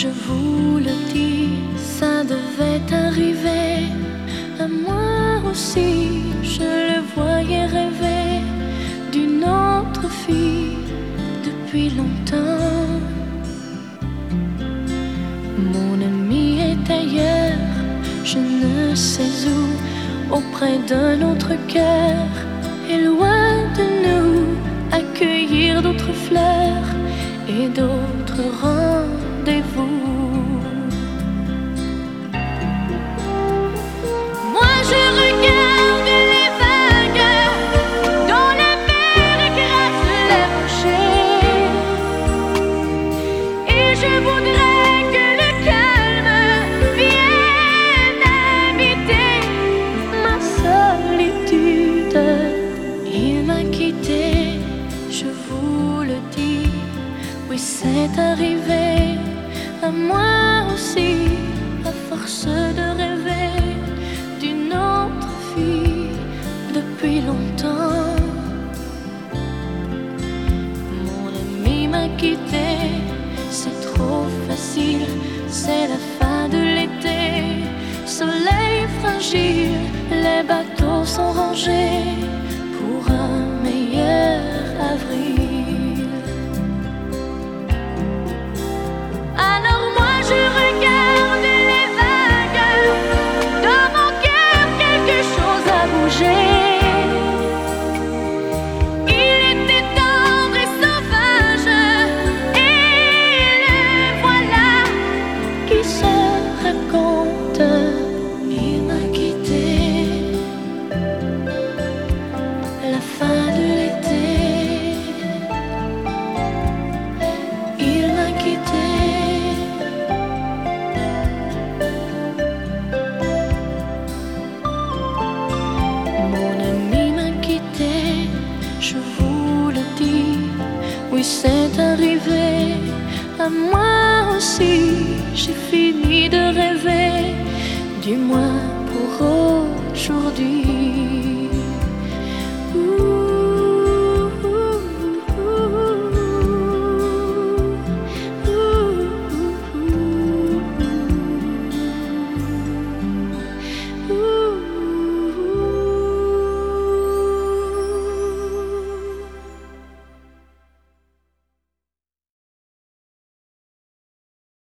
Je vous le dis, ça devait arriver à moi aussi. Je le voyais rêver d'une autre fille depuis longtemps. Mon ami est ailleurs, je ne sais où, auprès d'un autre cœur, et loin de nous, accueillir d'autres fleurs et d'autres rendez-vous. Moi je regarde les vagues dont la mer écrase les rochers, et je voudrais que le calme vienne habiter ma solitude. Il m'a quitté, je vous le dis, oui c'est arrivé à moi aussi, à force de rêver d'une autre fille depuis longtemps. Mon ami m'a quitté, c'est trop facile, c'est la fin de l'été. Soleil fragile, les bateaux sont rangés pour un meilleur avril. Alors moi je regarde les vagues, dans mon cœur quelque chose a bougé. Il était tendre et sauvage, et le voilà qui se raconte. Il m'a quitté, la fin de l'été. Il m'a quitté. Mon ami m'a quitté, je vous le dis, oui c'est arrivé à moi aussi. J'ai fini de rêver, du moins pour aujourd'hui.